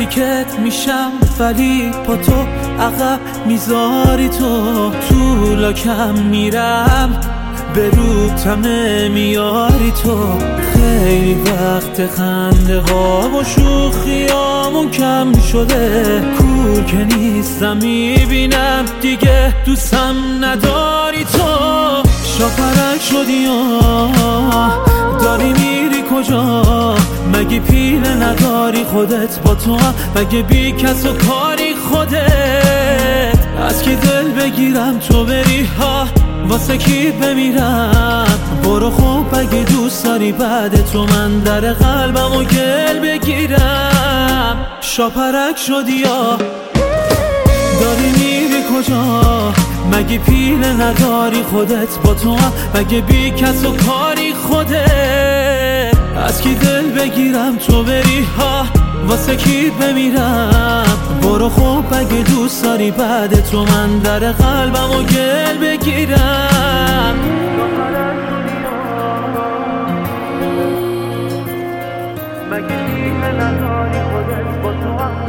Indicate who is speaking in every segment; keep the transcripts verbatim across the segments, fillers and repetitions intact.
Speaker 1: نزدیکت میشم ولی با تو عقب میذاری، تو تو لاکم میرم به روبتم نمیاری، تو خیلی وقت خنده ها و شوخیامون کم شده، کور که نیستم میبینم دیگه دوستم نداری، تو شاپرک شدی آه داری میری کجا؟ مگه پیله نداری خودت با تو هم؟ مگه بی کس و کاری خودت؟ از کی دل بگیرم تو بری ها؟ واسه کی بمیرم؟ برو خوب اگه دوست داری بعد تو من در قلبم و گل بگیرم. شاپرک شدی یا داری میری کجا؟ مگه پیله نداری خودت با تو هم؟ مگه بی کس و کاری خودت؟ از کی دل بگیرم تو بری ها؟ واسه کی بمیرم؟ برو خوب اگه دوست داری بعد تو من در قلبم و گل بگیرم. مگه پیله نداری خودت با تو هم؟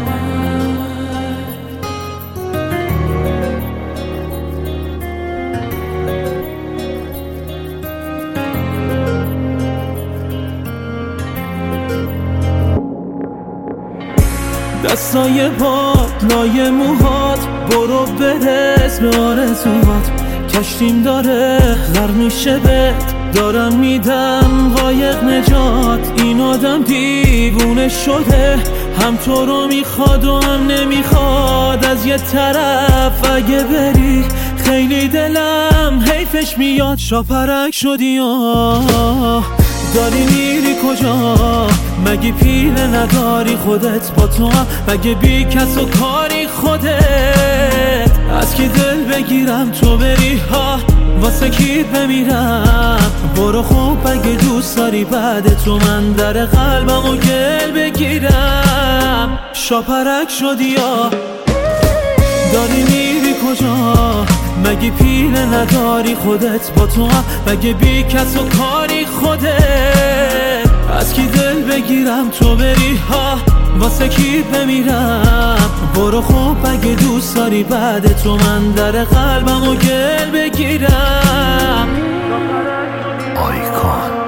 Speaker 1: دستای پات لای موهات، برو برس به آرزوهات، کشتیم داره غرق میشه بهت، دارم میدم قایق نجات. این آدم دیوونه شده، هم تو رو میخواد و هم نمیخواد. از یه طرف اگه بری خیلی دلم حیفش میاد. شاپرک شدی آه داری میری کجا؟ مگه پیله نداری خودت با تو هم؟ مگه بی کس و کاری خودت؟ از کی دل بگیرم تو بری ها؟ واسه کی بمیرم؟ برو خوب اگه دوست داری بعد تو من در قلبم و گل بگیرم. شاپرک شدی یا داری میری کجا؟ مگه پیله نداری خودت با تو هم؟ مگه بی کس و کاری خودت؟ از کی دل بگیرم تو بری ها؟ واسه کی بمیرم؟ برو خوب اگه دوست داری بعد تو من در قلبم و گل بگیرم.
Speaker 2: آیکون